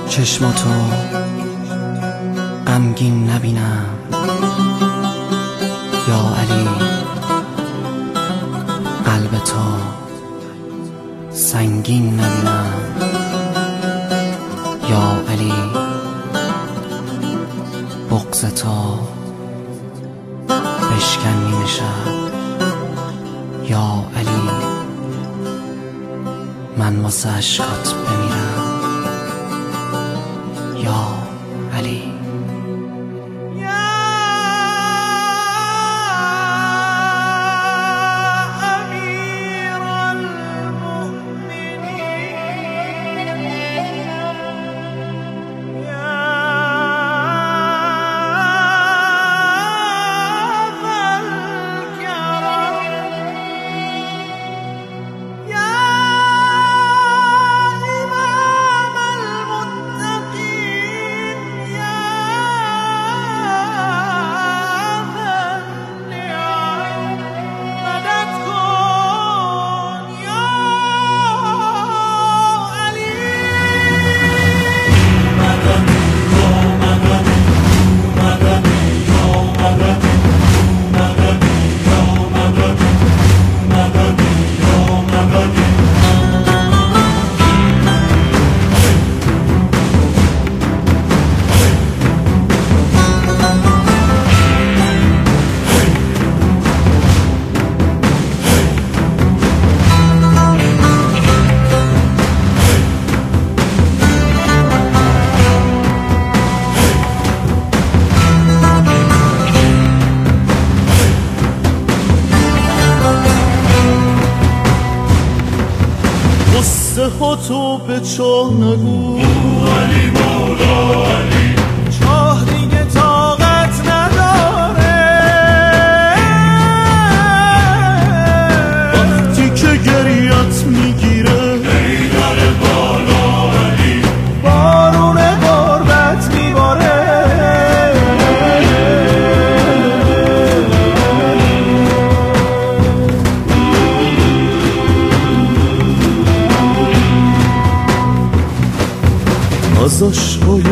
چشماتو غمگین نبینم یا علی، قلبتو سنگین نبینم یا علی، بغضتو بشکن نیمه شب یا علی، من واسه عشقات بمیرم یا علی. تو به چاه نگو علی مولا علی، چاه دیگه طاقت نداره وقتی که گریت میگیره ایدار بالا علی، بارون غربت میباره از عشقای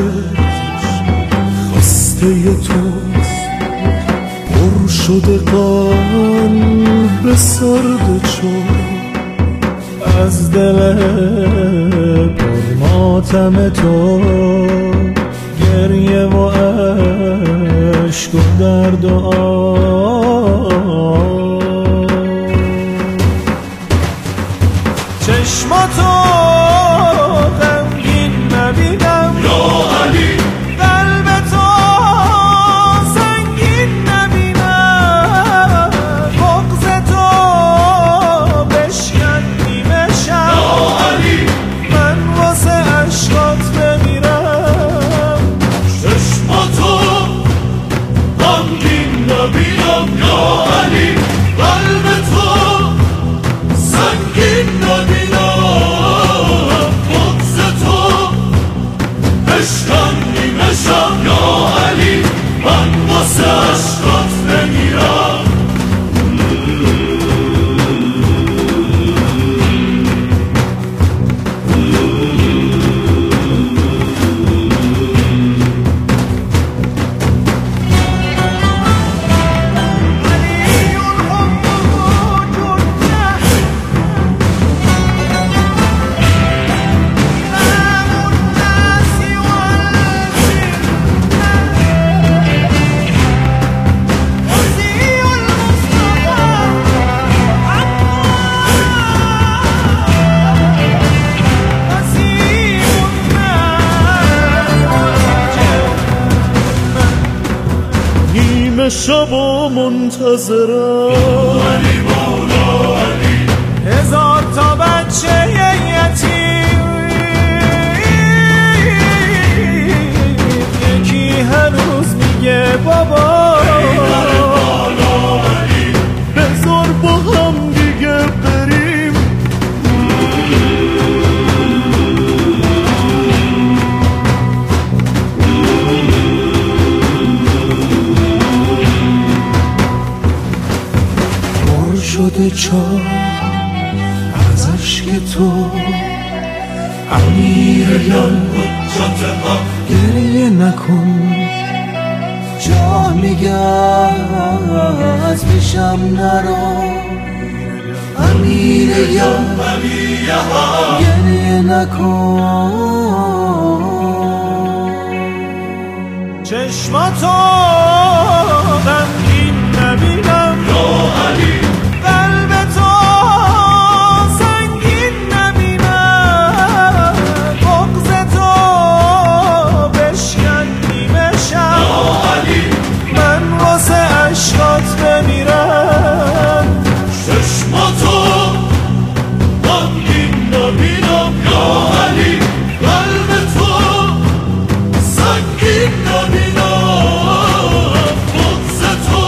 خسته توست پر شده قلب سرد چون، از دل پر ماتم تو گریه و عشق و درد و چشماتو شب و منتظرم علی مولا علی، هزار تا بچه یتیم یکی هنوز میگه بابا علی، بذار با هم دیگه بریم شده چاه از عشق تو، امیران گریه نکن جان میگم از پیشم نرو امیر یا گریه نکن چشماتو غمگین نبینم یا علی قلب تو سنگین نبینم بغض تو بشکن نیمه شب یا علی من واسه عشقات بمیرم چشماتو غمگین نبینم یا علی قلب تو سنگین نبینم بغض تو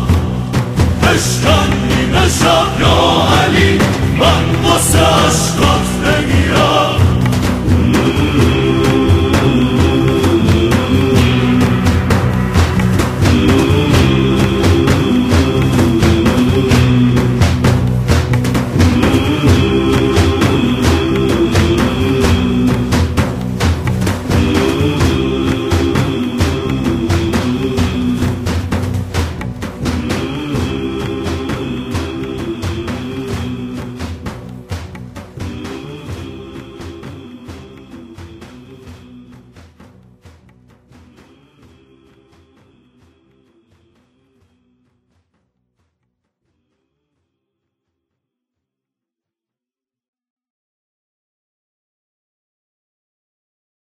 بشکن نیمه شب یا علی من واسه عشقات